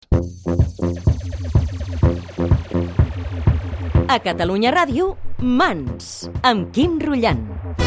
A Catalunya Ràdio, Mans, amb Quim Rullant.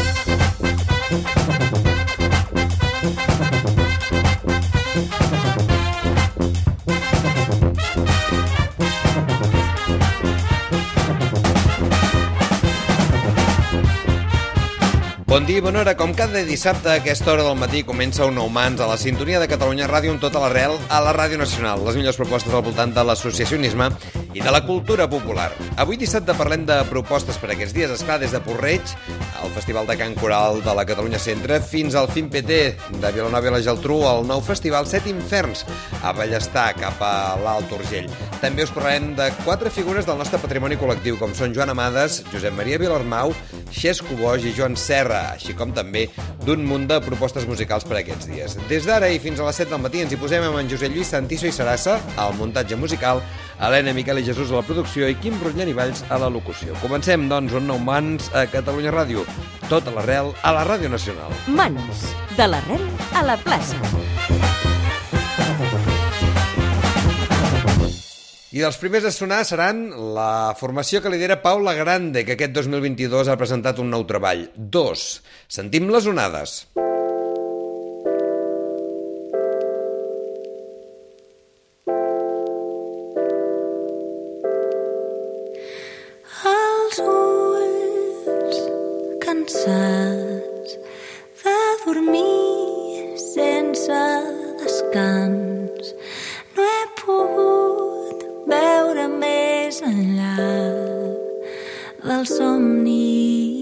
Bon dia i bona hora. Com cada dissabte a aquesta hora del matí comença un nou Mans a la sintonia de Catalunya Ràdio amb tota l'arrel a la Ràdio Nacional. Les millors propostes al voltant de l'associacionisme i de la cultura popular. Avui dissabte parlem de propostes per aquests dies, esclar, des de Porreig, al Festival de Cant Coral de la Catalunya Centre, fins al FIMPT de Vilanova i la Geltrú, al nou festival Set Inferns, a Bellestar, cap a l'Alt Urgell. També us parlarem de 4 figures del nostre patrimoni col·lectiu, com són Joan Amades, Josep Maria Vilarmau, Xesco Boix i Joan Serra, així com també d'un munt de propostes musicals per aquests dies. Des d'ara i fins a les 7 del matí ens hi posem amb en Josep Lluís Santiso i Sarassa, al muntatge musical, Helena Miquel i Jesús a la producció i Quim Rullant i Valls a la locució. Comencem, doncs, un nou Mans a Catalunya Ràdio. Tot a l'arrel a la Ràdio Nacional. Mans, de l'arrel a la plaça. I dels primers a sonar seran la formació que lidera Paula Grande, que aquest 2022 ha presentat un nou treball. 2. Sentim les onades. Els ulls cansats de dormir sense descans, no he pogut veure més enllà dels somnis.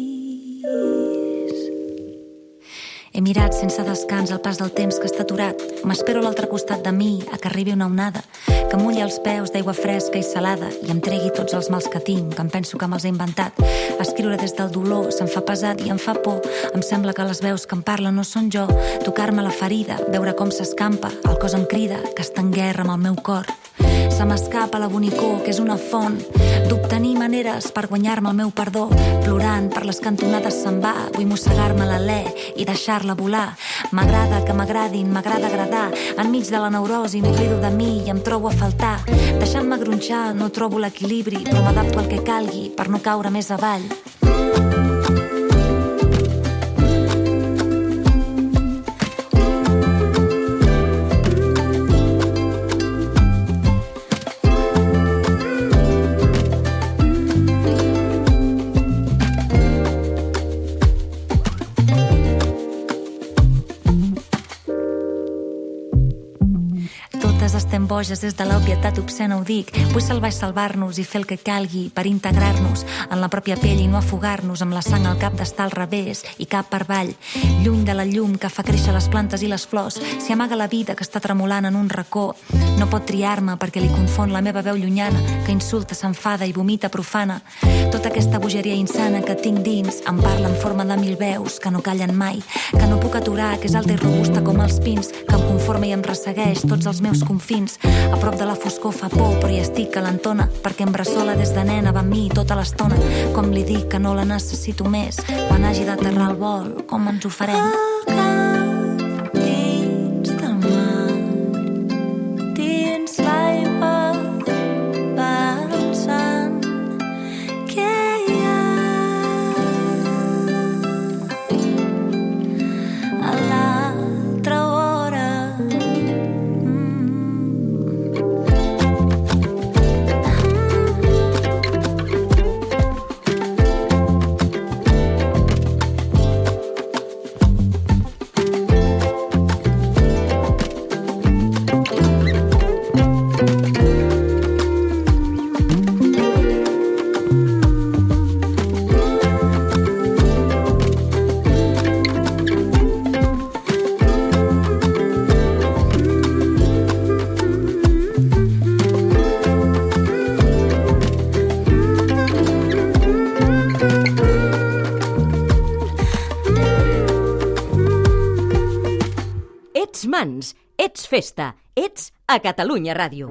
He mirat sense descans el pas del temps que està aturat. M'espero a l'altre costat de mi a que arribi una onada que mulli els peus d'aigua fresca i salada i em tregui tots els mals que tinc, que em penso que me'ls he inventat. Escriure des del dolor se'm fa pesat i em fa por. Em sembla que les veus que em parlen no són jo. Tocar-me la ferida, veure com s'escampa, el cos em crida, que està en guerra amb el meu cor. Se m'escapa la bonicor, que és una font d'obtenir maneres per guanyar-me el meu perdó. Plorant per les cantonades se'n va, vull mossegar-me l'alè i deixar-la volar. M'agrada que m'agradin, m'agrada agradar. Enmig de la neurosi m'oblido de mi i em trobo a faltar. Deixant-me gronxar no trobo l'equilibri, però m'adapto al que calgui per no caure més avall. Estem boges des de l'obvietat obscena, ho dic. Vull salvar i salvar-nos i fer el que calgui per integrar-nos en la pròpia pell i no afogar-nos amb la sang al cap d'estar al revés i cap per avall. Lluny de la llum que fa créixer les plantes i les flors, s'hi amaga la vida que està tremolant en un racó. No pot triar-me perquè li confon la meva veu llunyana, que insulta, s'enfada i vomita profana. Tota aquesta bogeria insana que tinc dins em parla en forma de 1000 veus que no callen mai, que no puc aturar, que és alta i robusta com els pins, que em conforma i em ressegueix tots els meus confins. A prop de la foscor fa por, però hi estic calentona, perquè em bressola des de nena, va amb mi tota l'estona. Com li dic que no la necessito més, quan hagi d'aterrar el vol, com ens ho farem? El cap dins del mar, dins l'aigua, pensant què hi ha a l'altra hora. Mans, ets festa, ets a Catalunya Ràdio.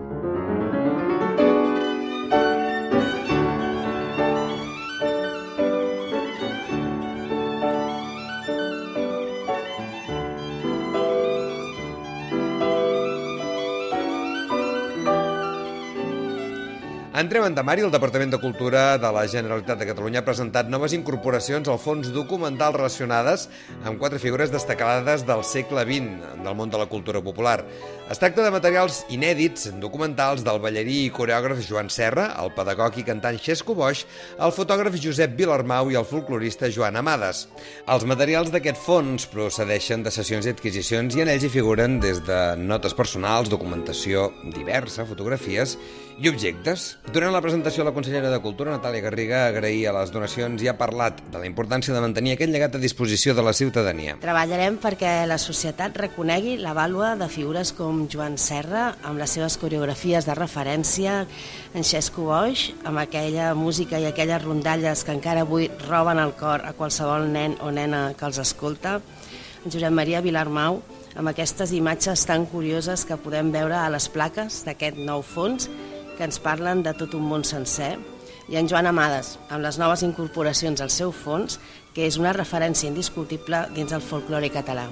Entrem en temari. El Departament de Cultura de la Generalitat de Catalunya ha presentat noves incorporacions al fons documental relacionades amb 4 figures destacades del segle XX del món de la cultura popular. Es tracta de materials inèdits, documentals del ballarí i coreògraf Joan Serra, el pedagog i cantant Xesco Boix, el fotògraf Josep Vilarmau i el folclorista Joan Amades. Els materials d'aquest fons procedeixen de sessions i adquisicions i en ells hi figuren des de notes personals, documentació diversa, fotografies i objectes. Durant la presentació, la consellera de Cultura, Natàlia Garriga, agraïa les donacions i ha parlat de la importància de mantenir aquest llegat a disposició de la ciutadania. Treballarem perquè la societat reconegui la vàlua de figures com Joan Serra, amb les seves coreografies de referència, en Xesco Boix, amb aquella música i aquelles rondalles que encara avui roben el cor a qualsevol nen o nena que els escolta, en Josep Maria Vilarmau, amb aquestes imatges tan curioses que podem veure a les plaques d'aquest nou fons, que ens parlen de tot un món sencer, i en Joan Amades, amb les noves incorporacions al seu fons, que és una referència indiscutible dins el folklore català.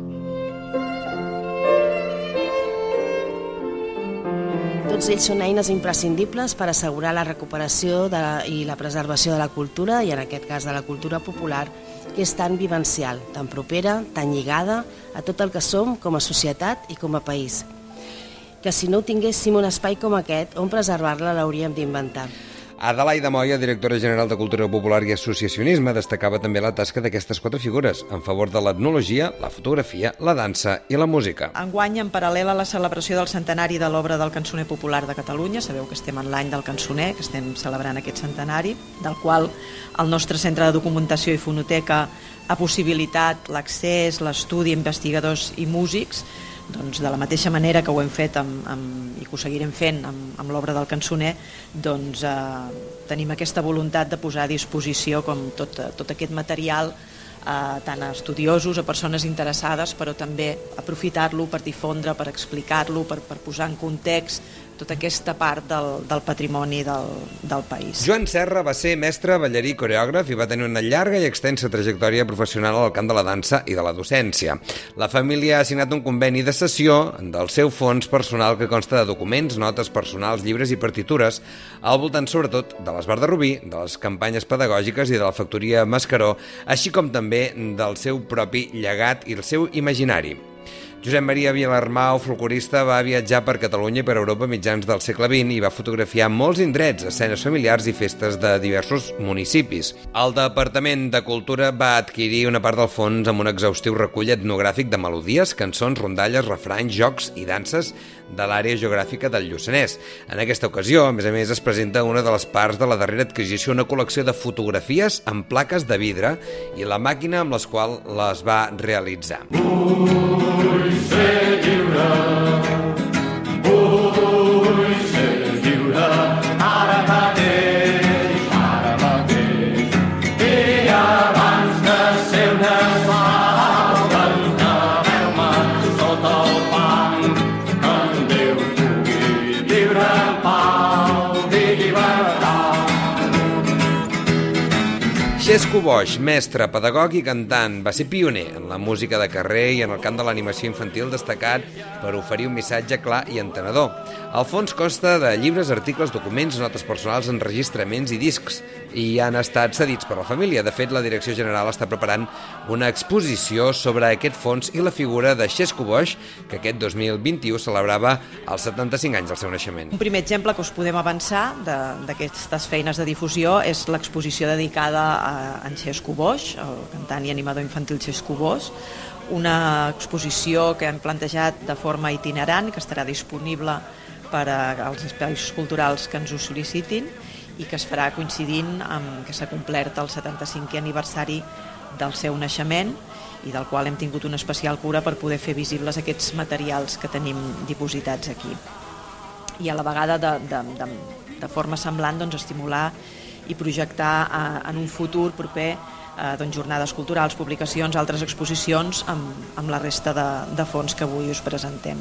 Tots ells són eines imprescindibles per assegurar la recuperació i la preservació de la cultura, i en aquest cas de la cultura popular, que és tan vivencial, tan propera, tan lligada a tot el que som com a societat i com a país. Que si no tinguéssim un espai com aquest, on preservar-la l'hauríem d'inventar. Adelaida Moya, directora general de Cultura Popular i Associacionisme, destacava també la tasca d'aquestes 4 figures en favor de l'etnologia, la fotografia, la dansa i la música. Enguany, en paral·lel a la celebració del centenari de l'obra del Cançoner Popular de Catalunya, sabeu que estem en l'any del cançoner, que estem celebrant aquest centenari, del qual el nostre centre de documentació i fonoteca ha possibilitat l'accés, l'estudi, investigadors i músics. Doncs de la mateixa manera que ho hem fet i que ho seguirem fent amb l'obra del cançoner, doncs tenim aquesta voluntat de posar a disposició com tot aquest material tant a estudiosos, a persones interessades, però també aprofitar-lo per difondre, per explicar-lo, per posar en context tota aquesta part del patrimoni del país. Joan Serra va ser mestre, ballarí i coreògraf i va tenir una llarga i extensa trajectòria professional al camp de la dansa i de la docència. La família ha signat un conveni de cessió del seu fons personal que consta de documents, notes personals, llibres i partitures, al voltant sobretot de l'Esbar de Rubí, de les campanyes pedagògiques i de la factoria Mascaró, així com també del seu propi llegat i el seu imaginari. Josep Maria Vilarmau, folclorista, va viatjar per Catalunya i per Europa a mitjans del segle XX i va fotografiar molts indrets, escenes familiars i festes de diversos municipis. El Departament de Cultura va adquirir una part del fons amb un exhaustiu recull etnogràfic de melodies, cançons, rondalles, refranys, jocs i danses de l'àrea geogràfica del Lluçanès. En aquesta ocasió, a més, es presenta una de les parts de la darrera adquisició, una col·lecció de fotografies amb plaques de vidre i la màquina amb les quals les va realitzar. Vull ser lliure, ara mateix, i abans de ser un esclau, enterreu-me sota el fang, que en Déu pugui viure en pau i llibertat. Xesco Boix, mestre, pedagog i cantant, va ser pioner en la música de carrer i en el camp de l'animació infantil, destacat per oferir un missatge clar i entenedor. El fons consta de llibres, articles, documents, notes personals, enregistraments i discs, i han estat cedits per la família. De fet, la Direcció General està preparant una exposició sobre aquest fons i la figura de Xesco Boix, que aquest 2021 celebrava els 75 anys del seu naixement. Un primer exemple que us podem avançar d'aquestes feines de difusió és l'exposició dedicada a en Xesco Boix, el cantant i animador infantil Xesco Boix, una exposició que hem plantejat de forma itinerant, que estarà disponible per als espais culturals que ens ho sol·licitin i que es farà coincidint amb que s'ha complert el 75è aniversari del seu naixement i del qual hem tingut una especial cura per poder fer visibles aquests materials que tenim dipositats aquí. I a la vegada, de forma semblant, estimular i projectar en un futur proper jornades culturals, publicacions, altres exposicions amb la resta de fons que avui us presentem.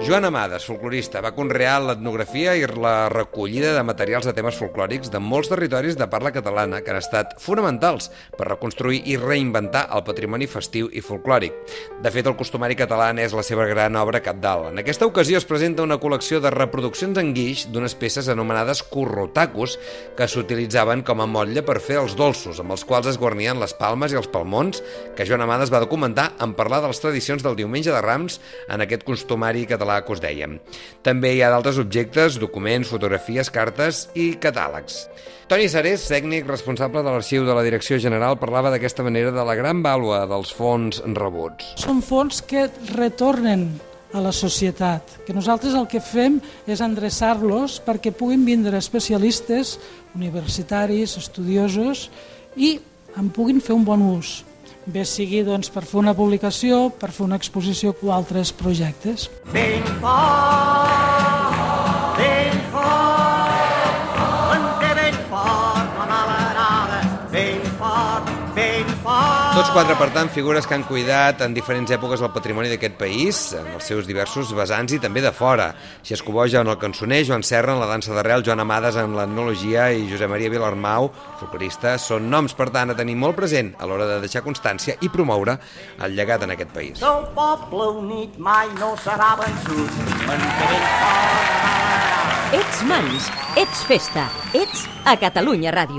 Joan Amades, folclorista, va conrear l'etnografia i la recollida de materials de temes folclòrics de molts territoris de parla catalana que han estat fonamentals per reconstruir i reinventar el patrimoni festiu i folclòric. De fet, el costumari català és la seva gran obra cabdal. En aquesta ocasió es presenta una col·lecció de reproduccions en guix d'unes peces anomenades currotacos que s'utilitzaven com a motlle per fer els dolços, amb els quals es guarnien les palmes i els palmons que Joan Amades va documentar en parlar de les tradicions del Diumenge de Rams en aquest costumari català que us dèiem. També hi ha d'altres objectes, documents, fotografies, cartes i catàlegs. Toni Sarés, tècnic responsable de l'Arxiu de la Direcció General, parlava d'aquesta manera de la gran vàlua dels fons rebuts. Són fons que retornen a la societat, que nosaltres el que fem és endreçar-los perquè puguin vindre especialistes, universitaris, estudiosos i en puguin fer un bon ús. Bé sigui doncs, per fer una publicació, per fer una exposició o altres projectes. Ben fort, manté ben fort la malerada, ben fort, ben fort. Tots quatre, per tant, figures que han cuidat en diferents èpoques el patrimoni d'aquest país, en els seus diversos vessants i també de fora. Xesco Boix en el cançoner, Joan Serra en la dansa d'arrel, Joan Amades en l'etnologia i Josep Maria Vilarmau, folclorista, són noms, per tant, a tenir molt present a l'hora de deixar constància i promoure el llegat en aquest país. El poble unit mai no serà vençut, manté ben fort. Ets Mans, ets festa, ets a Catalunya Ràdio.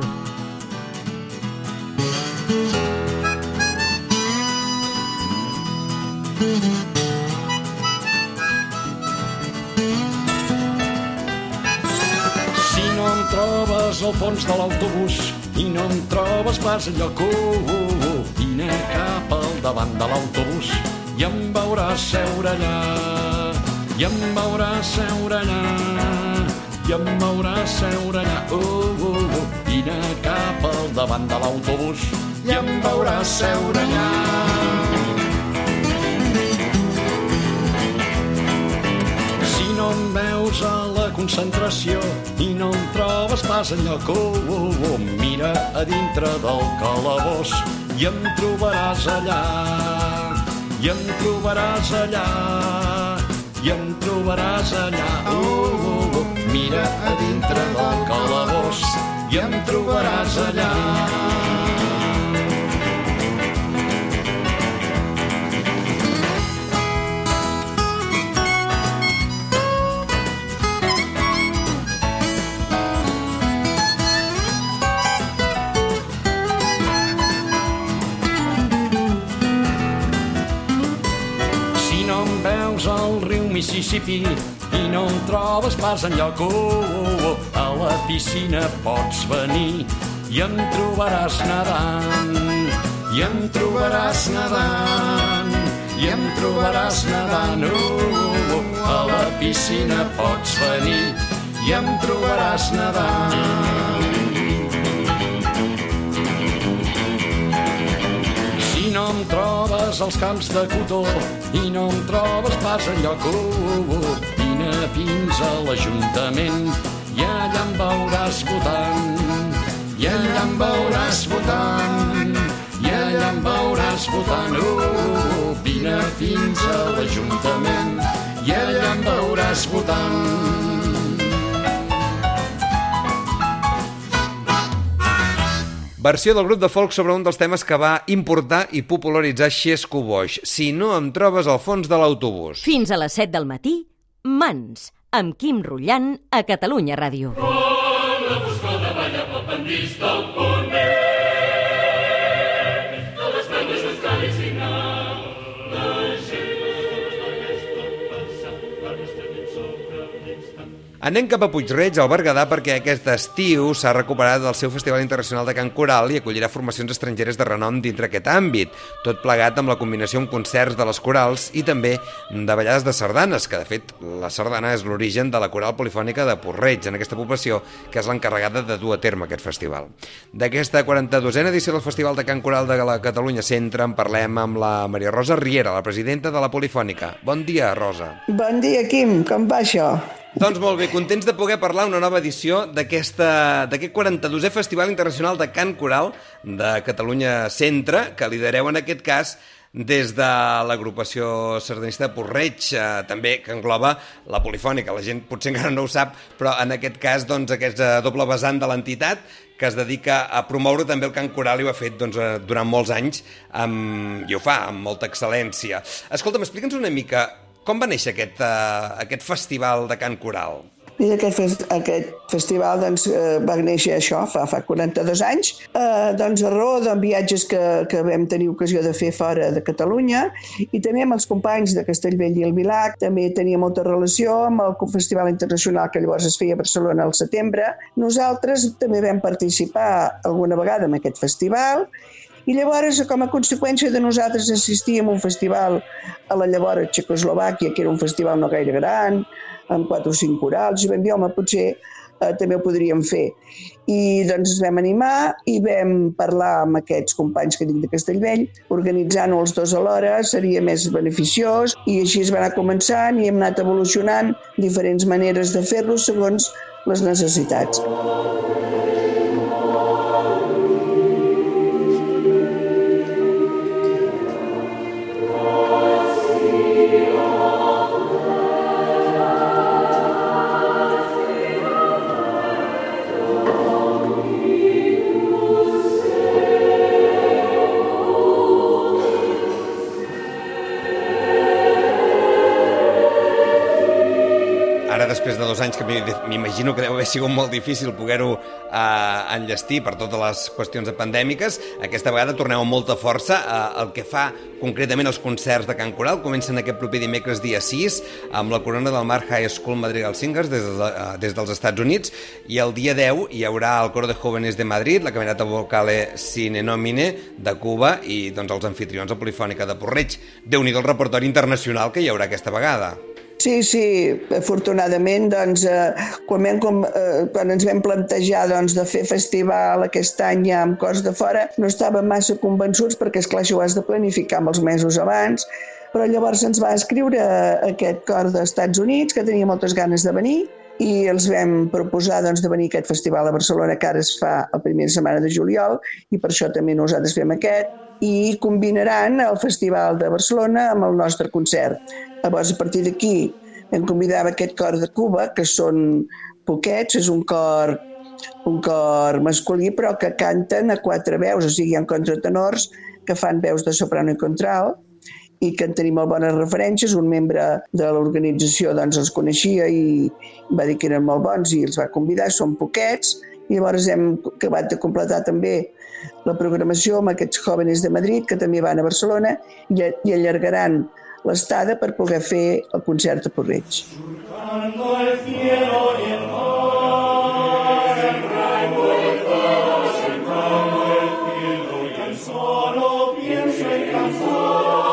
Si no em trobes al fons de l'autobús i no em trobes pas enlloc, vine cap al davant de l'autobús i em veuràs seure allà, i em veuràs seure allà, i em veuràs seure allà, vine cap al davant de l'autobús i em veuràs seure allà. Si no em veus a la concentració i no em trobes pas enlloc, mira a dintre del calabós i em trobaràs allà, i em trobaràs allà, i em trobaràs allà, mira a dintre del calabós i em trobaràs allà. Al riu Mississippi i no em trobes pas enlloc, a la piscina pots venir i em trobaràs nedant, i em trobaràs nedant, i em trobaràs nedant, a la piscina pots venir i em trobaràs nedant. Si no em trobes als camps de cotó i no em trobes pas enlloc, vine fins a l'Ajuntament i allà em veuràs votant, i allà em veuràs votant, i allà em veuràs votant, vine fins a l'Ajuntament i allà em veuràs votant. Versió del grup de folk sobre un dels temes que va importar i popularitzar Xesco Boix. Si no em trobes al fons de l'autobús. Fins a les 7 del matí, Mans, amb Quim Rullant, a Catalunya Ràdio. La foscor de balla pel pendís del ponent, de les bandes del càliz i nau, de gent d'aquesta passat, per estar sobre l'instant. Anem cap a Puig-reig, al Berguedà, perquè aquest estiu s'ha recuperat el seu Festival Internacional de Cant Coral i acollirà formacions estrangeres de renom dintre aquest àmbit, tot plegat amb la combinació amb concerts de les corals i també de ballades de sardanes, que de fet la sardana és l'origen de la coral polifònica de Puig-reig, en aquesta població, que és l'encarregada de dur a terme aquest festival. D'aquesta 42a edició del Festival de Cant Coral de la Catalunya Centre en parlem amb la Maria Rosa Riera, la presidenta de la Polifònica. Bon dia, Rosa. Bon dia, Quim. Com va això? Doncs molt bé, contents de poder parlar una nova edició d'aquest 42è Festival Internacional de Cant Coral de Catalunya Centre, que lidereu en aquest cas des de l'agrupació sardanista de Puig-reig, també que engloba la Polifònica. La gent potser encara no ho sap, però en aquest cas doncs, aquest doble vessant de l'entitat que es dedica a promoure també el cant coral i ho ha fet doncs, durant molts anys i ho fa amb molta excel·lència. Escolta'm, explica'ns una mica com va néixer aquest festival de cant coral. Mira, aquest festival doncs, va néixer això fa 42 anys, doncs a raó de viatges que vam tenir ocasió de fer fora de Catalunya i també amb els companys de Castellbell i el Vilar. També tenia molta relació amb el Festival Internacional que llavors es feia a Barcelona al setembre. Nosaltres també vam participar alguna vegada en aquest festival i llavors, com a conseqüència de nosaltres assistir a un festival a la llavors Txecoslovàquia, que era un festival no gaire gran, amb 4 o 5 corals, i vam dir, home, potser també ho podríem fer. I doncs ens vam animar i vam parlar amb aquests companys que dic de Castellbell, organitzant-ho els dos alhora seria més beneficiós, i així es va anar començant i hem anat evolucionant diferents maneres de fer-lo segons les necessitats. Després de 2 anys, que m'imagino que deu haver sigut molt difícil poder-ho enllestir per totes les qüestions pandèmiques, aquesta vegada torneu amb molta força. El que fa concretament els concerts de cant coral comencen aquest proper dimecres dia 6 amb la Corona del Mar High School Madrigal Singers des dels Estats Units, i el dia 10 hi haurà el Coro de Jóvenes de Madrid, la Camerata Vocale Sine Nomine de Cuba i doncs, els anfitrions de Polifònica de Puig-reig. Déu-n'hi-do el repertori internacional que hi haurà aquesta vegada. Sí, afortunadament, doncs, quan ens vam plantejar doncs, de fer festival aquest any ja amb cors de fora, no estàvem massa convençuts perquè, esclar, això ho has de planificar molts mesos abans, però llavors ens va escriure aquest cor dels Estats Units, que tenia moltes ganes de venir, i els vam proposar doncs, de venir a aquest festival a Barcelona, que ara es fa la primera setmana de juliol, i per això també nosaltres fem aquest, i combinaran el Festival de Barcelona amb el nostre concert. Llavors, a partir d'aquí, vam convidar aquest cor de Cuba, que són poquets, és un cor masculí, però que canten a 4 veus, o sigui, hi ha contratenors que fan veus de soprano i contralt, i que en tenim molt bones referències. Un membre de l'organització doncs, els coneixia i va dir que eren molt bons i els va convidar, són poquets, i llavors hem acabat de completar també la programació amb aquests Jóvenes de Madrid, que també van a Barcelona, i allargaran l'estada per poder fer el concert a Puig-reig. Surcando el cielo y el mar, cerrando el cielo y el solo pienso en cantar.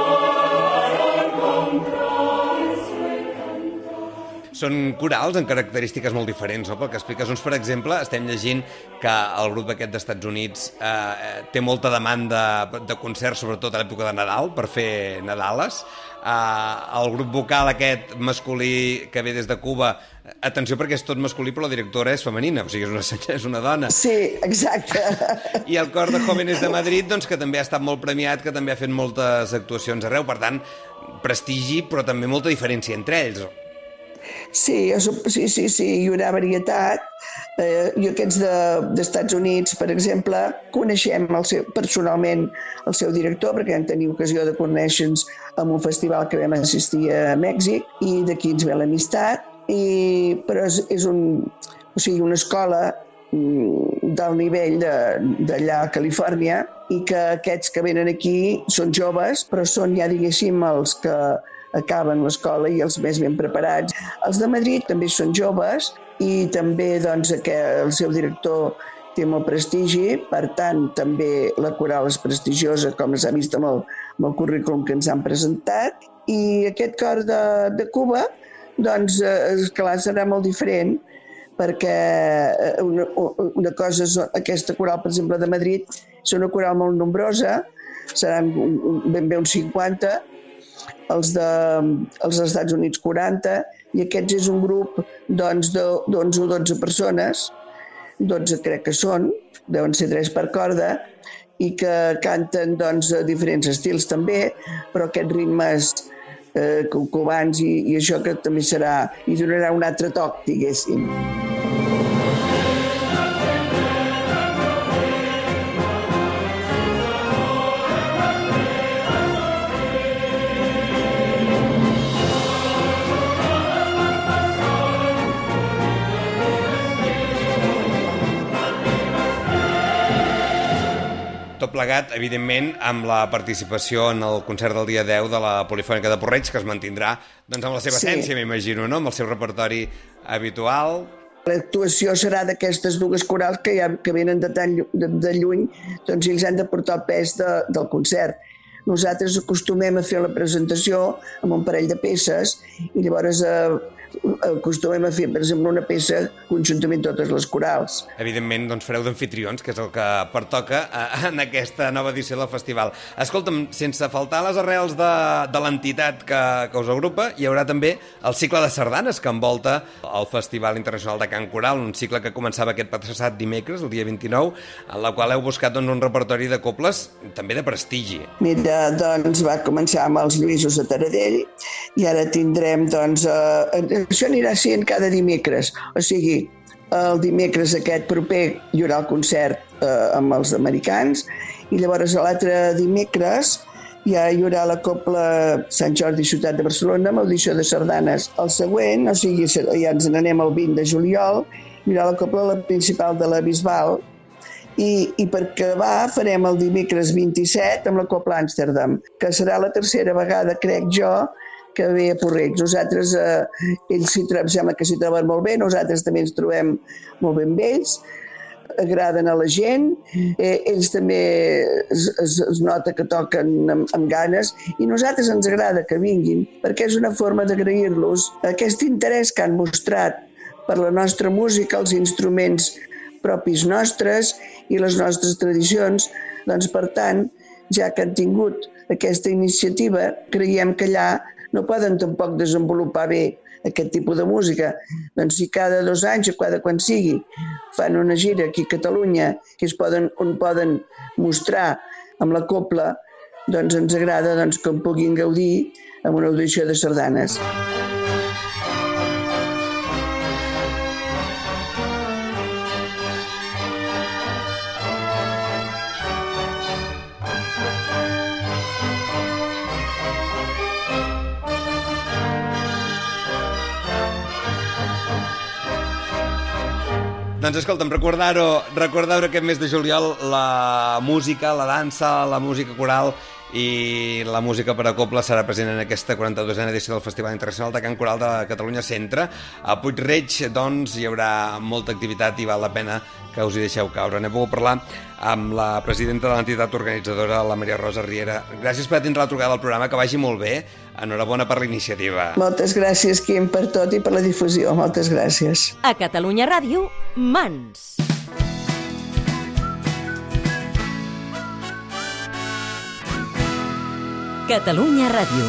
Són corals amb característiques molt diferents, no? Pel que expliques. Per exemple, estem llegint que el grup aquest d'Estats Units té molta demanda de concerts, sobretot a l'època de Nadal, per fer Nadales. El grup vocal aquest masculí que ve des de Cuba, atenció perquè és tot masculí però la directora és femenina, o sigui, és una dona. Sí, exacte. I el cor de Jóvenes de Madrid, doncs, que també ha estat molt premiat, que també ha fet moltes actuacions arreu, per tant, prestigi però també molta diferència entre ells. Sí, i una varietat. I aquests d'Estats Units, per exemple, coneixem personalment el seu director, perquè vam tenir ocasió de conèixer-nos en un festival que vam assistir a Mèxic, i d'aquí ens ve l'amistat. Però és una escola d'alt nivell d'allà a Califòrnia, i que aquests que venen aquí són joves, però són ja, diguéssim, els que acaben l'escola i els més ben preparats. Els de Madrid també són joves i també doncs, el seu director té molt prestigi, per tant també la coral és prestigiosa, com s'ha vist amb el currículum que ens han presentat. I aquest cor de Cuba, doncs, esclar, serà molt diferent, perquè una cosa és aquesta coral, per exemple, de Madrid, és una coral molt nombrosa, seran ben bé uns 50, els Estats Units 40, i aquests és un grup doncs, d'11 o 12 persones, 12 crec que són, deuen ser 3 per corda, i que canten doncs, diferents estils també, però aquests ritmes cubans i això que també serà, i donarà un altre toc, diguéssim. Tot plegat, evidentment, amb la participació en el concert del dia 10 de la Polifònica de Porreig, que es mantindrà doncs, amb la seva essència, m'imagino, no? Amb el seu repertori habitual. L'actuació serà d'aquestes dues corals que venen de lluny, doncs ells han de portar el pes del concert. Nosaltres acostumem a fer la presentació amb un parell de peces i llavors acostumem a fer, per exemple, una peça conjuntament totes les corals. Evidentment, doncs fareu d'amfitrions, que és el que pertoca en aquesta nova edició del festival. Escolta'm, sense faltar les arrels de l'entitat que us agrupa, hi haurà també el cicle de sardanes que envolta el Festival Internacional de Cant Coral, un cicle que començava aquest passat dimecres, el dia 29, en la qual heu buscat un repertori de coples també de prestigi. Mira, doncs va començar amb els Lluïsos de Taradell i ara tindrem, doncs, això anirà sent cada dimecres, o sigui, el dimecres aquest proper hi haurà el concert amb els americans i llavors l'altre dimecres ja hi haurà la Copla Sant Jordi Ciutat de Barcelona amb audició de sardanes. El següent, o sigui, ja ens n'anem el 20 de juliol, hi haurà la Copla principal de la Bisbal i per acabar farem el dimecres 27 amb la Copla Amsterdam, que serà la tercera vegada, crec jo, que ve a Porreig. Nosaltres, ells sembla que s'hi troben molt bé, nosaltres també ens trobem molt bé amb ells, agraden a la gent, ells també es nota que toquen amb ganes i nosaltres ens agrada que vinguin perquè és una forma d'agrair-los aquest interès que han mostrat per la nostra música, els instruments propis nostres i les nostres tradicions. Doncs, per tant, ja que han tingut aquesta iniciativa, creiem que allà no poden tampoc desenvolupar bé aquest tipus de música. Doncs si cada 2 anys o cada quan sigui fan una gira aquí a Catalunya que on poden mostrar amb la copla, doncs ens agrada que en puguin gaudir amb una audició de sardanes. Doncs escolta'm, recordar aquest mes de juliol la música, la dansa, la música coral i la música per a coble serà present en aquesta 42a edició del Festival Internacional de Cant Coral de Catalunya Centre. A Puig-reig, doncs, hi haurà molta activitat i val la pena que us hi deixeu caure. N'he pogut parlar amb la presidenta de l'entitat organitzadora, la Maria Rosa Riera. Gràcies per atendre la trucada al programa, que vagi molt bé. Enhorabona per la iniciativa. Moltes gràcies, Quim, per tot i per la difusió. Moltes gràcies. A Catalunya Ràdio, Mans. Catalunya Ràdio.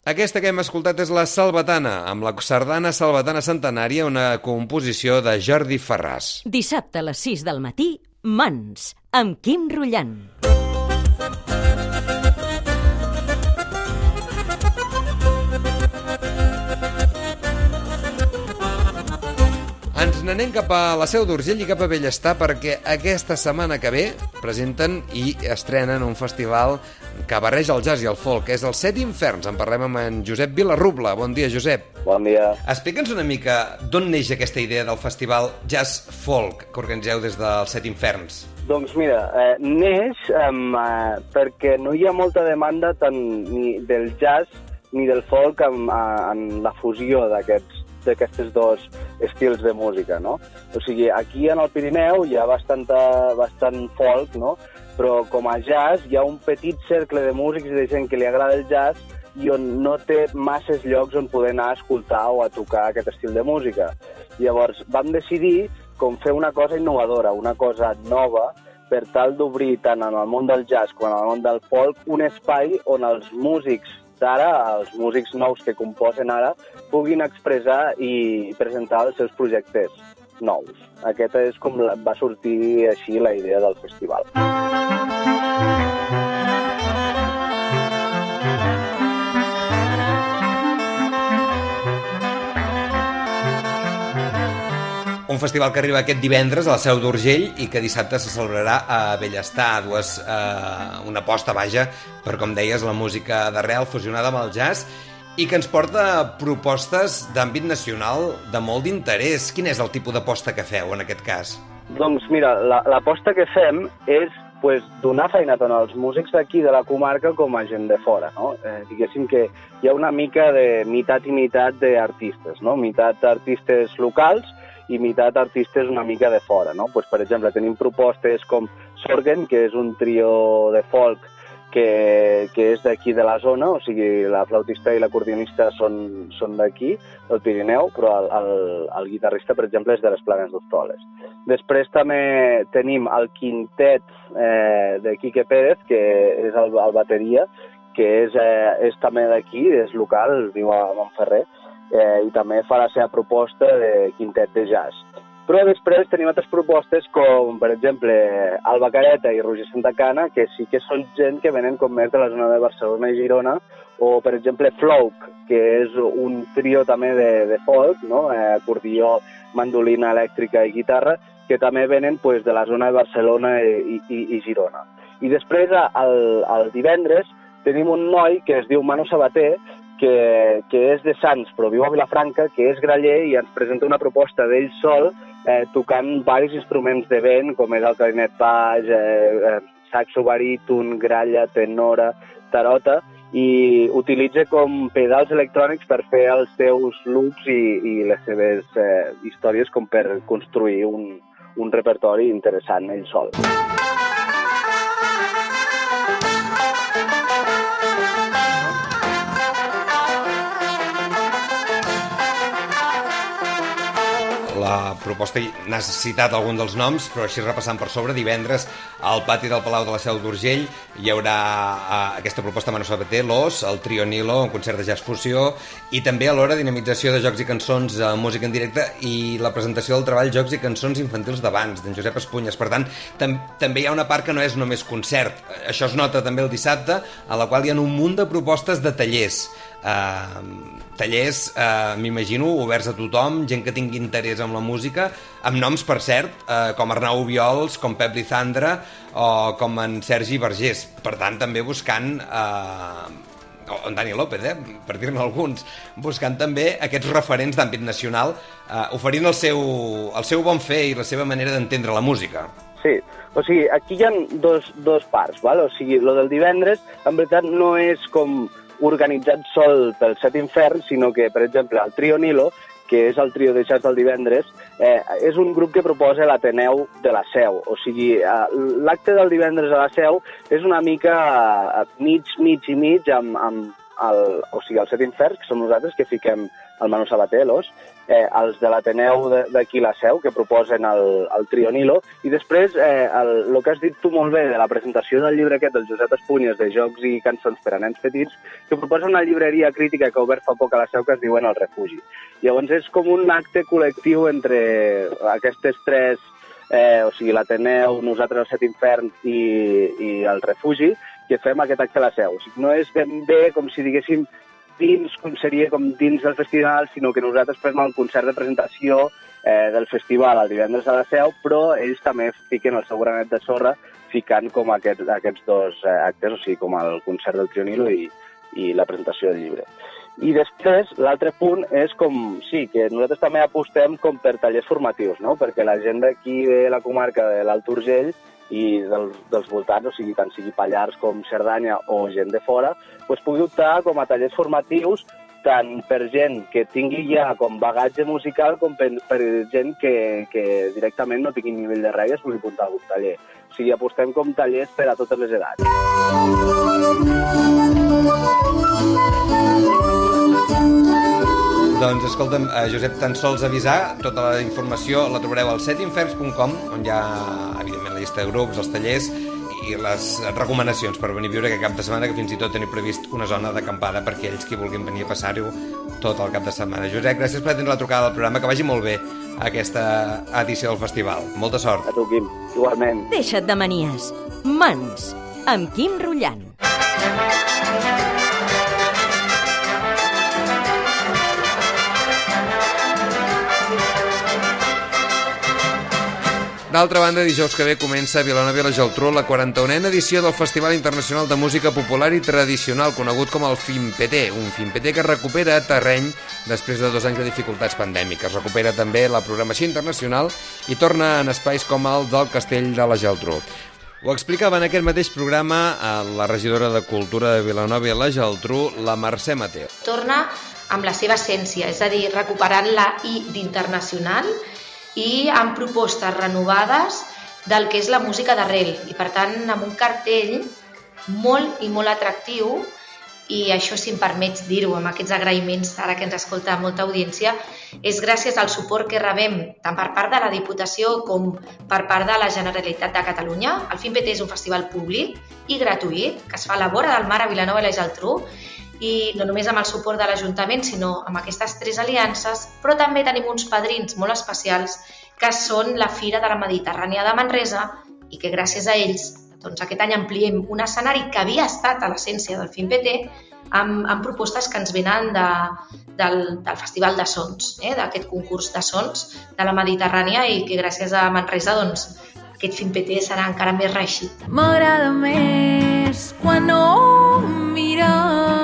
Aquesta que hem escoltat és la Salvatana, amb la sardana Salvatana Centenària, una composició de Jordi Ferràs. Dissabte a les 6 del matí, Mans, amb Quim Rullant. Ens n'anem cap a la Seu d'Urgell i cap a Bellestar perquè aquesta setmana que ve presenten i estrenen un festival que barreja el jazz i el folk. És el Set Inferns. En parlem amb en Josep Vilarrubla. Bon dia, Josep. Bon dia. Explica'ns una mica d'on neix aquesta idea del festival Jazz Folk que organiseu des del Set Inferns. Doncs mira, neix perquè no hi ha molta demanda tant ni del jazz ni del folk en la fusió d'aquestes dos estils de música, no? O sigui, aquí en el Pirineu hi ha bastant folk, no? Però com a jazz hi ha un petit cercle de músics i de gent que li agrada el jazz i on no té masses llocs on poder anar a escoltar o a tocar aquest estil de música. Llavors vam decidir com fer una cosa innovadora, una cosa nova, per tal d'obrir tant en el món del jazz com en el món del folk un espai on els músics d'ara, els músics nous que composen ara, puguin expressar i presentar els seus projectes nous. Aquesta és com va sortir així la idea del festival. Un festival que arriba aquest divendres a la Seu d'Urgell i que dissabte se celebrarà a Bellestar. Una aposta, vaja, per, com deies, la música d'arrel fusionada amb el jazz i que ens porta propostes d'àmbit nacional de molt d'interès. Quin és el tipus d'aposta que feu, en aquest cas? Doncs mira, l'aposta que fem és donar feina tant als músics d'aquí de la comarca com a gent de fora, no? Diguéssim que hi ha una mica de mitat i mitat d'artistes, no? Mitat artistes locals i mitat artistes una mica de fora, no? Per exemple, tenim propostes com Sorgen, que és un trio de folk que és d'aquí de la zona, o sigui, la flautista i l'acordionista són d'aquí, del Pirineu, però el guitarrista, per exemple, és de les Planes d'Hostoles. Després també tenim el quintet de Quique Pérez, que és el bateria, que és també d'aquí, és local, viu a Montferrer, i també fa la seva proposta de quintet de jazz. Però després tenim altres propostes com, per exemple, Alba Careta i Roger Santacana, que sí que són gent que venen com més de la zona de Barcelona i Girona, o, per exemple, Flouk, que és un trio també de folk, no? Acordió, mandolina elèctrica i guitarra, que també venen de la zona de Barcelona i Girona. I després, el divendres, tenim un noi que es diu Manu Sabater, que és de Sants, però viu a Vilafranca, que és graller i ens presenta una proposta d'ell sol tocant diversos instruments de vent, com és el clarinet baix, saxo baríton, gralla, tenora, tarota, i utilitza com pedals electrònics per fer els seus loops i les seves històries com per construir un repertori interessant ell sol. La proposta, n'has citat algun dels noms, però així repassant per sobre, divendres al pati del Palau de la Seu d'Urgell hi haurà aquesta proposta Manu Sabater, l'Os, el Trio Nilo, un concert de jazz fusió, i també alhora dinamització de jocs i cançons, música en directe i la presentació del treball Jocs i cançons infantils d'abans, d'en Josep Espunyes. Per tant, també hi ha una part que no és només concert. Això es nota també el dissabte, a la qual hi ha un munt de propostes de tallers. Tallers, m'imagino, oberts a tothom, gent que tingui interès en la música, amb noms, per cert, com Arnau Obiols, com Pep Lizandra o com en Sergi Vergés. Per tant, també buscant, en Dani López, per dir-ne alguns, buscant també aquests referents d'àmbit nacional, oferint el seu bon fer i la seva manera d'entendre la música. Sí, o sigui, aquí hi ha dos parts, val? O sigui, lo del divendres, en veritat, no és com organitzat sol pel Set Inferns, sinó que, per exemple, el Trio Nilo, que és el trio de jazz del divendres, és un grup que proposa l'Ateneu de la Seu. O sigui, l'acte del divendres a la Seu és una mica mig i mig amb els 7 Inferns, que som nosaltres que fiquem el Manu Sabater, els de l'Ateneu d'aquí la Seu, que proposen el Trio Nilo, i després el que has dit tu molt bé de la presentació del llibre aquest del Josep Espunyes de jocs i cançons per a nens petits, que proposa una llibreria crítica que ha obert fa poc a la Seu que es diuen El Refugi. Llavors és com un acte col·lectiu entre aquestes tres, o sigui, l'Ateneu, nosaltres els 7 Inferns i el Refugi, que fem aquest acte a la Seu. O sigui, no és ben bé com si diguéssim seria com dins del festival, sinó que nosaltres fem el concert de presentació del festival el divendres a la Seu, però ells també fiquen el seu granet de sorra ficant com aquests dos actes, o sigui, com el concert del Trio Nilo i la presentació del llibre. I després, l'altre punt és com, sí, que nosaltres també apostem com per tallers formatius, no? Perquè la gent d'aquí de la comarca de l'Alt Urgell i dels voltants, o sigui, tant sigui Pallars com Cerdanya o gent de fora, doncs pugui optar com a tallers formatius tant per gent que tingui ja com bagatge musical com per gent que directament no tingui nivell de res i es pugui apuntar a algun taller. O sigui, apostem com tallers per a totes les edats. Doncs escolta'm, Josep, tan sols avisar, tota la informació la trobareu al setinferns.com, on hi ha, evidentment, la llista de grups, els tallers i les recomanacions per venir a viure aquest cap de setmana, que fins i tot teniu previst una zona d'acampada per aquells que vulguin venir a passar-ho tot el cap de setmana. Josep, gràcies per atendre la trucada del programa, que vagi molt bé aquesta edició del festival. Molta sort. A tu, Quim, igualment. Deixa't de manies. Mans, amb Quim Rullant. D'altra banda, dijous que ve comença a Vilanova i la Geltrú la 41a edició del Festival Internacional de Música Popular i Tradicional, conegut com el FIMPT, un FIMPT que recupera terreny després de 2 anys de dificultats pandèmiques. Recupera també la programació internacional i torna en espais com el del Castell de la Geltrú. Ho explicava en aquest mateix programa la regidora de Cultura de Vilanova i la Geltrú, la Mercè Mateo. Torna amb la seva essència, és a dir, recuperant la I d'internacional i amb propostes renovades del que és la música d'arrel i per tant amb un cartell molt i molt atractiu, i això, si em permets dir-ho amb aquests agraïments ara que ens escolta molta audiència, és gràcies al suport que rebem tant per part de la Diputació com per part de la Generalitat de Catalunya. El FIMPT és un festival públic i gratuït que es fa a la vora del mar a Vilanova i la Geltrú, i no només amb el suport de l'Ajuntament, sinó amb aquestes 3 aliances, però també tenim uns padrins molt especials que són la Fira de la Mediterrània de Manresa i que gràcies a ells doncs, aquest any ampliem un escenari que havia estat a l'essència del FIMPT amb propostes que ens venen del Festival de Sons, d'aquest concurs de sons de la Mediterrània, i que gràcies a Manresa doncs, aquest FIMPT serà encara més reeixit. M'agrada més quan no mires,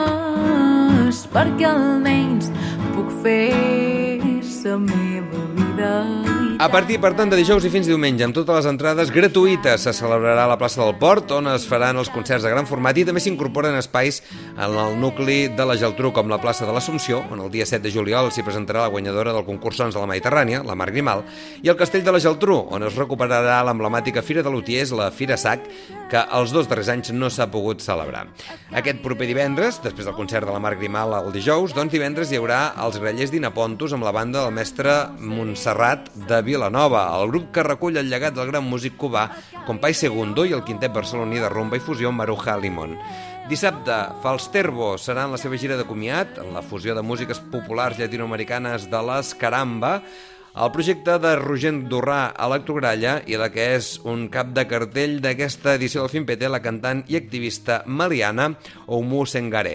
perquè almenys puc fer la meva vida. A partir, per tant, de dijous i fins diumenge, amb totes les entrades gratuïtes, se celebrarà a la plaça del Port, on es faran els concerts de gran format, i també s'incorporen espais en el nucli de la Geltrú, com la plaça de l'Assumpció, on el dia 7 de juliol s'hi presentarà la guanyadora del concurs Sons de la Mediterrània, la Mar Grimal, i el Castell de la Geltrú, on es recuperarà l'emblemàtica Fira de Lutiers, la Fira Sac, que els 2 darrers anys no s'ha pogut celebrar. Aquest proper divendres, després del concert de la Mar Grimal el dijous, doncs divendres hi haurà els grallers d'Inapontos amb la banda del mestre Montserrat de Vilanova, el grup que recull el llegat del gran músic cubà Compay Segundo i el quintet barceloní de rumba i fusió Maruja Limón. Dissabte, Falsterbo serà en la seva gira de comiat, en la fusió de músiques populars llatinoamericanes de l'Escaramba, el projecte de Roger Durrà Electrogralla, i la que és un cap de cartell d'aquesta edició del FIMPT, la cantant i activista maliana Oumou Sengaré.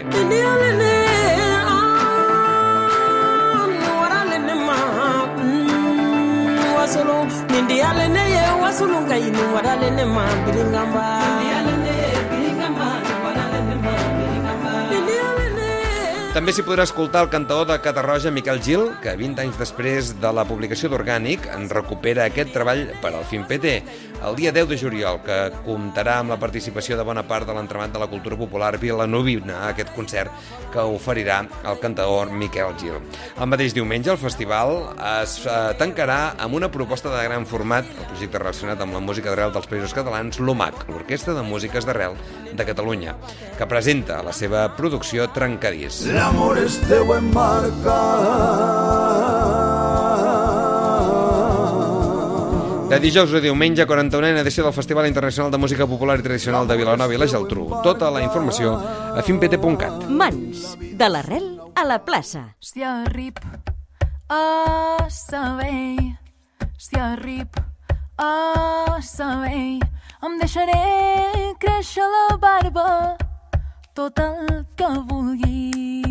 També s'hi podrà escoltar el cantaor de Catarroja, Miquel Gil, que 20 anys després de la publicació d'Orgànic en recupera aquest treball per al FIMPT. el dia 10 de juliol, que comptarà amb la participació de bona part de l'entramat de la cultura popular vilanovina, aquest concert que oferirà el cantaor Miquel Gil. El mateix diumenge el festival es tancarà amb una proposta de gran format, el projecte relacionat amb la música d'arrel dels Països Catalans, l'OMAC, l'Orquestra de Músiques d'Arrel de Catalunya, que presenta la seva producció Trencadís. L'amor és teu emmarcat. De dijous a diumenge, 41a edició del Festival Internacional de Música Popular i Tradicional de Vilanova i la Geltrú. Tota la informació a finpt.cat. Mans, de l'arrel a la plaça. Si arrib a saber, si arrib a saber, em deixaré créixer la barba, tot el que vulgui.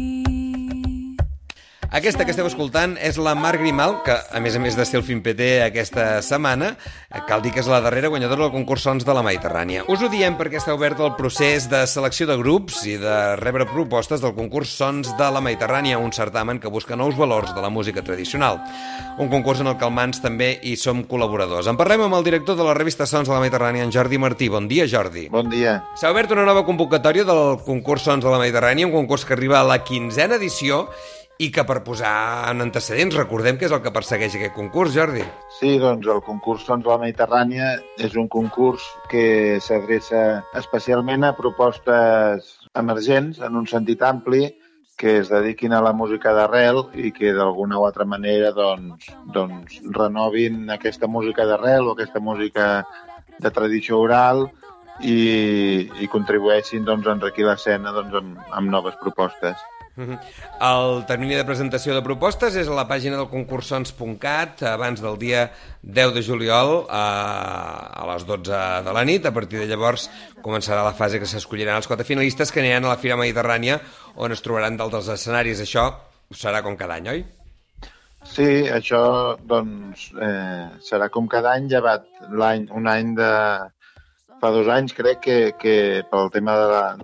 Aquesta que esteu escoltant és la Mar Grimal, que a més d'estil FinPT aquesta setmana, cal dir que és la darrera guanyadora del concurs Sons de la Mediterrània. Us ho diem perquè està obert el procés de selecció de grups i de rebre propostes del concurs Sons de la Mediterrània, un certamen que busca nous valors de la música tradicional. Un concurs en el que el Mans també hi som col·laboradors. En parlem amb el director de la revista Sons de la Mediterrània, en Jordi Martí. Bon dia, Jordi. Bon dia. S'ha obert una nova convocatòria del concurs Sons de la Mediterrània, un concurs que arriba a la 15a edició i que, per posar en antecedents, recordem que és el que persegueix aquest concurs, Jordi. Sí, doncs el concurs Sons de la Mediterrània és un concurs que s'adreça especialment a propostes emergents, en un sentit ampli, que es dediquin a la música d'arrel i que d'alguna o altra manera doncs renovin aquesta música d'arrel o aquesta música de tradició oral i contribueixin doncs, a enriquir l'escena doncs, amb noves propostes. El termini de presentació de propostes és a la pàgina del concursons.cat abans del dia 10 de juliol a les 12 de la nit. A partir de llavors començarà la fase que s'escolliran els 4 finalistes que aniran a la Fira Mediterrània, on es trobaran d'altres escenaris. Això serà com cada any, oi? Sí, això doncs, serà com cada any, llevat un any de... Fa 2 anys crec que pel tema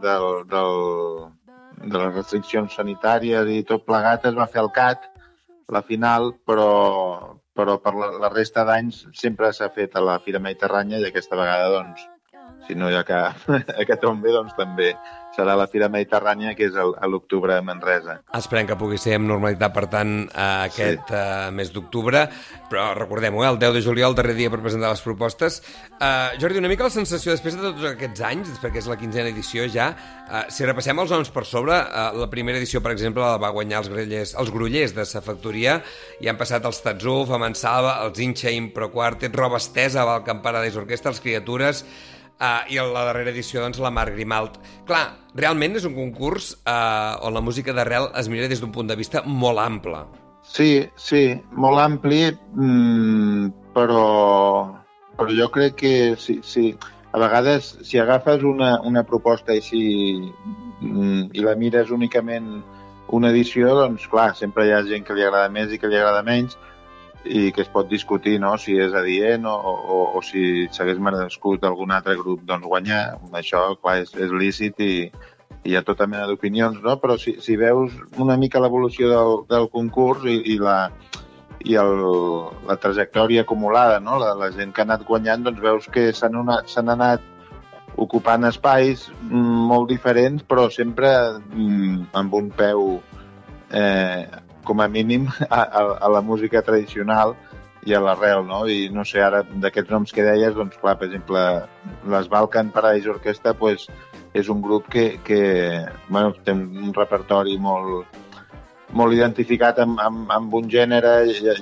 de les restriccions sanitàries i tot plegat es va fer el CAT, la final, però per la resta d'anys sempre s'ha fet a la Fira Mediterrània i aquesta vegada, doncs, si no hi ha que tombi, doncs també serà la Fira Mediterrània, que és a l'octubre a Manresa. Esperem que pugui ser amb normalitat, per tant, aquest mes d'octubre, però recordem-ho, el 10 de juliol, el darrer dia per presentar les propostes. Jordi, una mica la sensació, després de tots aquests anys, perquè és la 15a edició ja, si repassem els noms per sobre, la primera edició, per exemple, la va guanyar els Grollers de Sa Factoria, i han passat els Tatzuf, Amansalva, els Inchaim Pro Quartet, Roba Estesa, Balkan Paradise Orquestra, els Criatures, i a la darrera edició, doncs, la Mar Grimalt. Clar, realment és un concurs on la música d'arrel es mira des d'un punt de vista molt ample. Sí, molt ampli, però jo crec que sí. A vegades, si agafes una proposta així i la mires únicament una edició, doncs clar, sempre hi ha gent que li agrada més i que li agrada menys, i que es pot discutir, no?, si és adient o si s'hagués merescut algun altre grup doncs, guanyar. Això, clar, és lícit i hi ha tota mena d'opinions, no? Però si veus una mica l'evolució del concurs i la trajectòria acumulada, no?, la gent que ha anat guanyant, doncs veus que s'han anat ocupant espais molt diferents, però sempre amb un peu com a mínim a la música tradicional i a l'arrel, no? I no sé, ara d'aquests noms que deies, doncs clar, per exemple, les Balkan Paradise Orquestra pues, és un grup que bueno, té un repertori molt identificat amb un gènere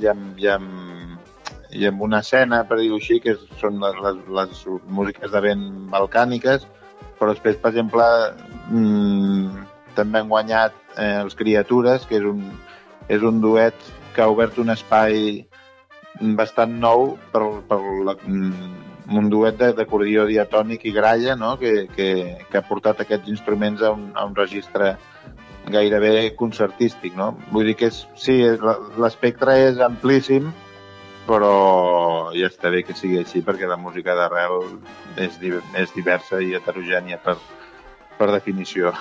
i amb una escena, per dir-ho així, que són les músiques de vent balcàniques, però després, per exemple, també han guanyat els Criatures, que és un duet que ha obert un espai bastant nou per un duet d'acordió diatònic i gralla, no?, que ha portat aquests instruments a un registre gairebé concertístic, no? Vull dir que l'espectre és amplíssim, però ja està bé que sigui així, perquè la música d'arrel és diversa i heterogènia per definició.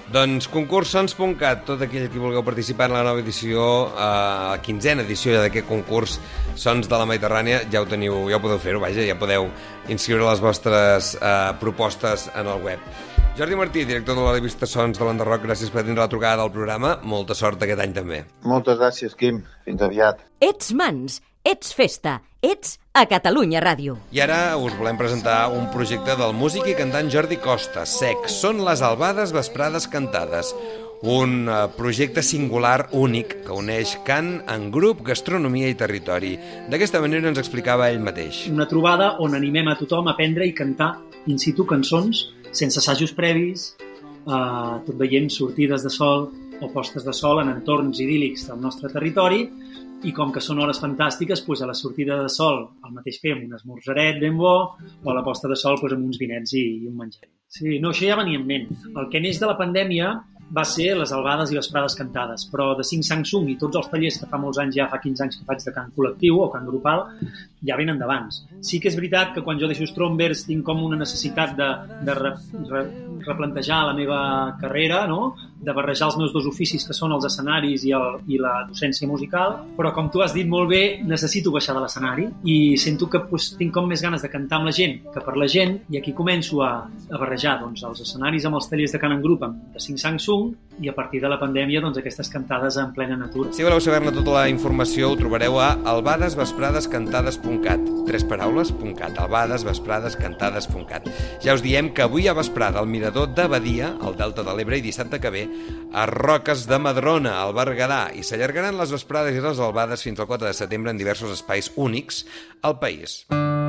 Doncs concursons.cat, tot aquell que vulgueu participar en la nova edició, la 15ª edició d'aquest concurs Sons de la Mediterrània, ja ho podeu fer-ho, vaja, ja podeu inscriure les vostres propostes en el web. Jordi Martí, director de la revista Sons de l'Enderroc, gràcies per atendre la trucada del programa. Molta sort aquest any també. Moltes gràcies, Quim. Fins aviat. Ets Mans, ets festa, ets a Catalunya Ràdio. I ara us volem presentar un projecte del músic i cantant Jordi Costa, SEC. Són les albades vesprades cantades. Un projecte singular, únic, que uneix cant en grup, gastronomia i territori. D'aquesta manera ens explicava ell mateix. Una trobada on animem a tothom a aprendre i cantar in situ cançons sense assajos previs, tot veient sortides de sol o postes de sol en entorns idíl·lics del nostre territori, i com que són hores fantàstiques, doncs a la sortida de sol al mateix fem un esmorzaret ben bo, o a la posta de sol amb uns vinets i un menjar. Sí, no, això ja venia en ment. El que neix de la pandèmia va ser les albades i vesprades cantades, però de Sing Sang Sung i tots els tallers que fa molts anys, ja fa 15 anys que faig de cant col·lectiu o cant grupal, ja venen d'abans. Sí que és veritat que quan jo deixo Strombers tinc com una necessitat de replantejar la meva carrera, no? De barrejar els meus dos oficis, que són els escenaris i la docència musical, però com tu has dit molt bé, necessito baixar de l'escenari i sento que tinc com més ganes de cantar amb la gent que per la gent, i aquí començo a barrejar els escenaris amb els tallers de cant en grup de Sing Sang Sung, i a partir de la pandèmia aquestes cantades en plena natura. Si voleu saber-ne tota la informació ho trobareu a albadesvespradescantades.cat, 3 paraules.cat, albadesvespradescantades.cat. Ja us diem que avui a vesprada al Mirador de Badia, al Delta de l'Ebre, i dissabte que ve a Roques de Madrona, al Berguedà, i s'allargaran les vesprades i les albades fins al 4 de setembre en diversos espais únics al país.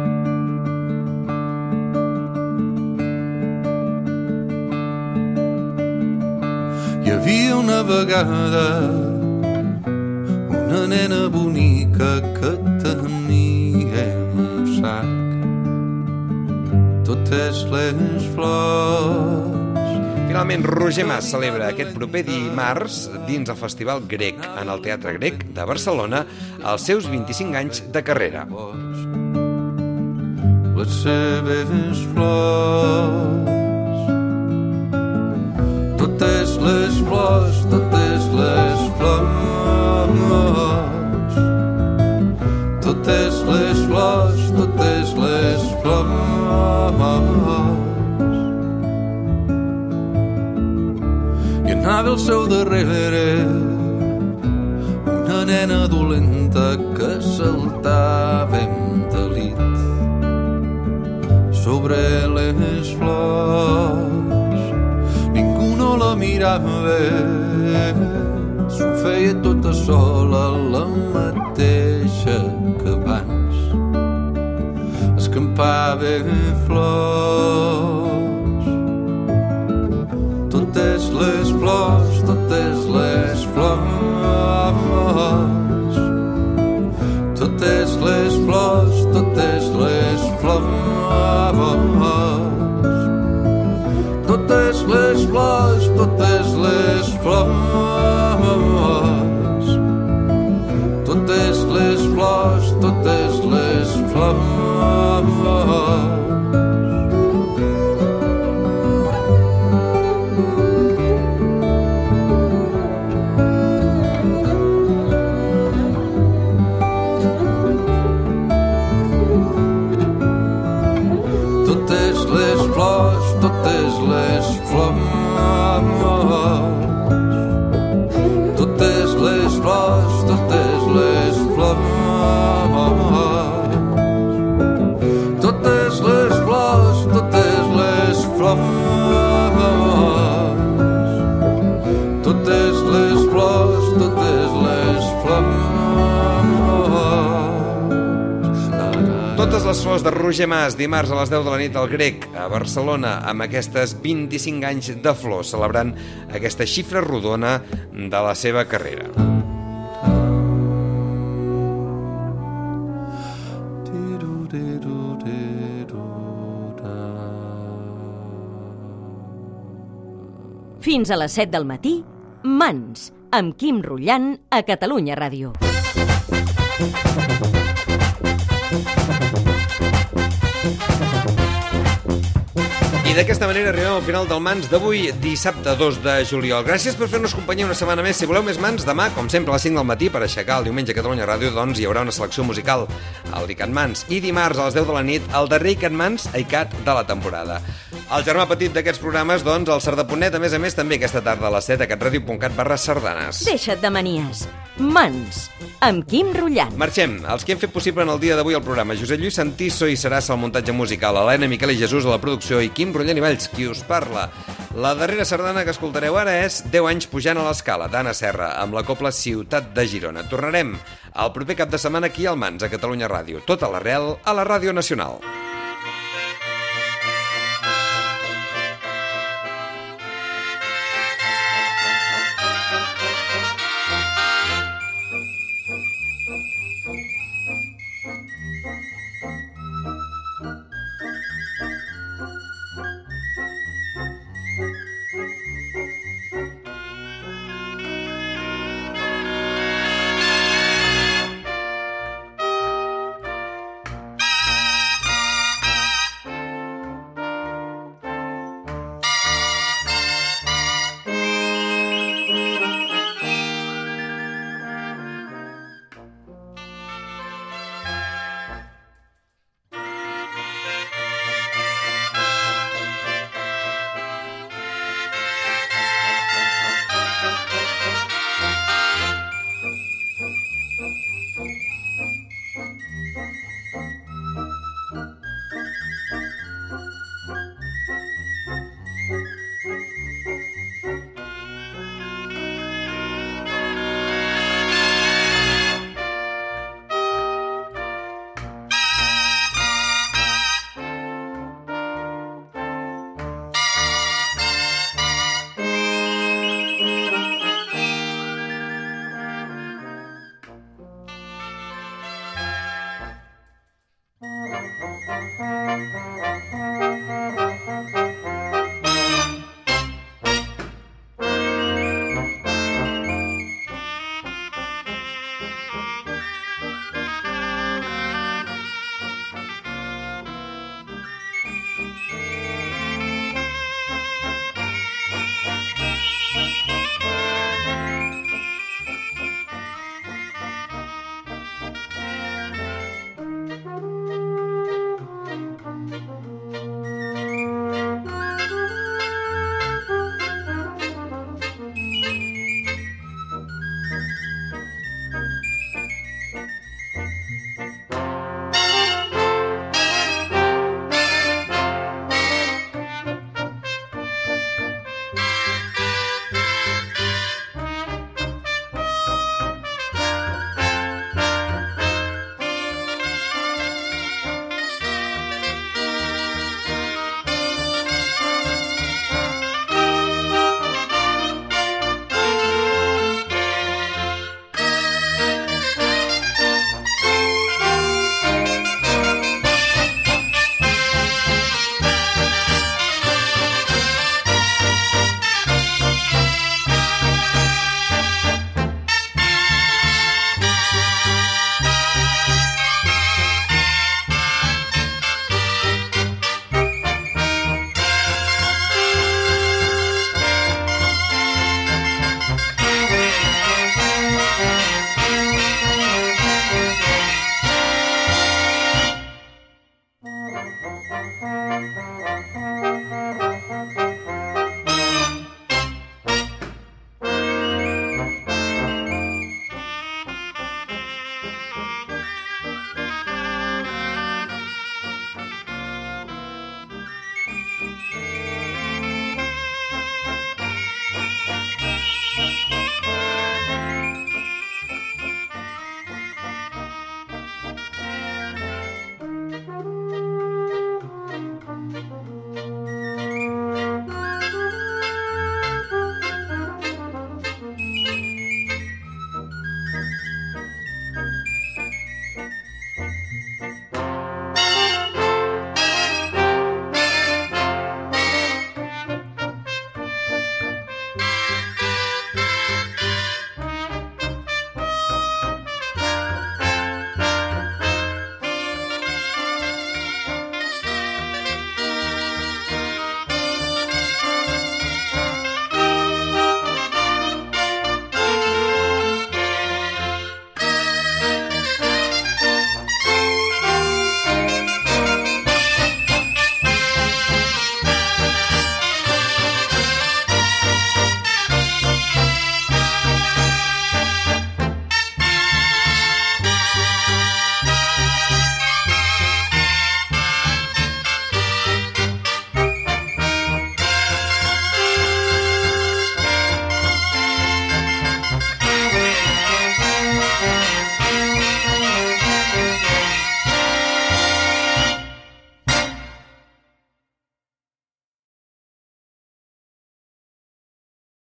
Hi havia una vegada una nena bonica que tenia en un sac totes les flors. Finalment, Roger Mas celebra aquest proper dimarts dins el Festival Grec en el Teatre Grec de Barcelona els seus 25 anys de carrera. Les seves flors, totes les flors, totes les flors, totes les flors, totes les flors. I anava al seu darrere una nena dolenta que saltava en delit sobre les flors. Ningú no la mirava, s'ho feia tota sola, la mateixa que abans. Escampava flors, totes les flors, totes les flors, totes les flors, totes les flors. Totes les flors, totes les flors, totes les flors, totes les flors. Totes les flors, totes les flors, totes les flors, totes les flors, totes les flors, totes les flors, totes les flors, totes les flors. Totes les flors de Roger Mas, dimarts a les 10 de la nit al Grec, a Barcelona, amb aquestes 25 anys de flors, celebrant aquesta xifra rodona de la seva carrera. Fins a les 7 del matí, Mans, amb Quim Rullant, a Catalunya Ràdio. I d'aquesta manera arribem al final del Mans d'avui, dissabte 2 de juliol. Gràcies per fer-nos companyia una setmana més. Si voleu més Mans, demà, com sempre, a les 5 del matí, per aixecar el diumenge a Catalunya Ràdio, doncs hi haurà una selecció musical al Icat Mans. I dimarts, a les 10 de la nit, el darrer Icat Mans, Icat de la temporada. El germà petit d'aquests programes, doncs, el Sardaponet, a més, també aquesta tarda a les 7 a catradio.cat/sardanes. Deixa't de manies. Mans, amb Quim Rullant. Marxem. Els que hem fet possible en el dia d'avui el programa: Josep Lluís Santiso i Serassa al muntatge musical, Helena, Miquel i Jesús a la producció i Quim Rullant i Valls, qui us parla. La darrera sardana que escoltareu ara és 10 anys pujant a l'escala, d'Anna Serra, amb la cobla Ciutat de Girona. Tornarem el proper cap de setmana aquí al Mans, a Catalunya Ràdio. Tot a l'arrel, a la Ràdio Nacional.